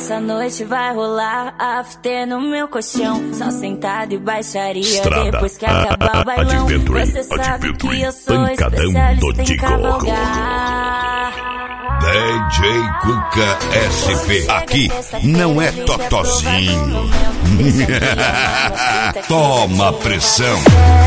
Essa noite vai rolar after no meu colchão, só sentado e baixaria. Estrada, depois que acabar o bailão, você sabe que eu sou especialista em cavalgar. DJ Cuca SP, aqui não é totozinho. Toma pressão.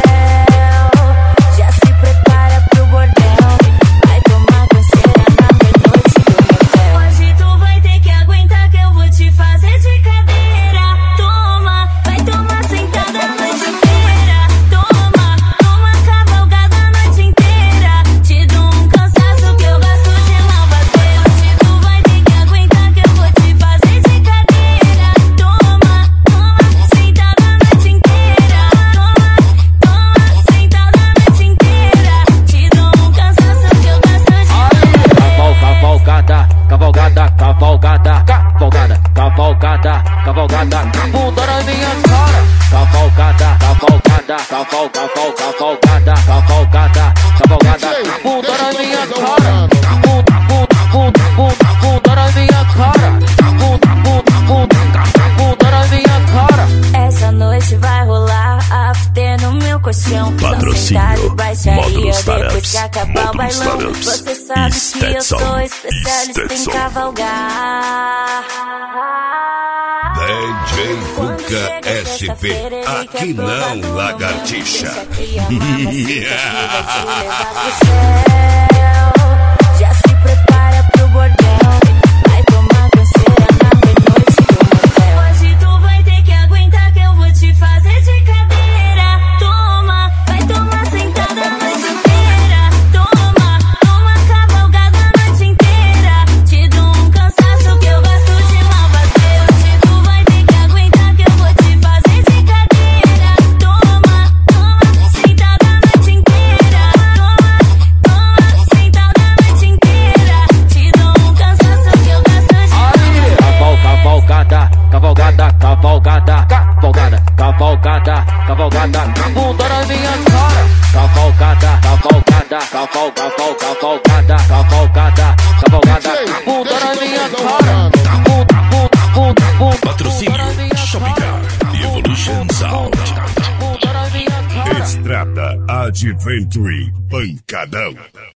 Já se prepara pro bordel, vai tomar canseira na noite do motel. Hoje tu vai ter que aguentar que eu vou te fazer de cadeira. Toma, vai tomar sentada a noite inteira. Toma, toma cavalgada a noite inteira. Te dou um cansaço que eu gosto de malvadeira. Hoje tu vai ter que aguentar que eu vou te fazer de cadeira. Toma, toma sentada a noite inteira. Toma, sentada a noite inteira. Te dou um cansaço que eu gosto de cavalgada, cavalgada, cavalgada, cavalgada, cavalgada, cavalgada, bunda na minha cara. Cavalgada, cavalgada, cavalgada, cavalgada, cavalgada, cavalgada, bunda na minha cara. Bunda na minha cara. Bunda na minha cara. Essa noite vai rolar after no meu colchão, Patrocínio, só sentado e baixaria. Módulos Depois que Tareps, acabar o Módulos bailão, Tareps, você sabe que eu Stetson, sou especialista em Stetson. cavalgar. DJ Cuca SP, aqui não, lagartixa. Já se prepara pro bordel, vai tomar canseira na noite do motel. Hoje tu vai ter que aguentar que eu vou te fazer de cadeira. Toma, vai tomar sentada a noite inteira. Toma, toma cavalgada a noite inteira. Te dou um cansaço que eu gosto de malvadeira. Hoje tu vai ter que aguentar que eu vou te fazer de cadeira. Toma, toma sentada a noite inteira. Toma, sentada a noite inteira. Te dou um cansaço que eu gosto de Cavalgada, cavalgada, cavalgada, cavalgada, cavalgada, cavalgada, bunda na minha cara. Cavalgada, cavalgada, cavalgada, cavalgada, cavalgada, cavalgada, bunda na minha cara. Patrocínio, Shopcar e Evolution Sound. Estrada Adventure Pancadão.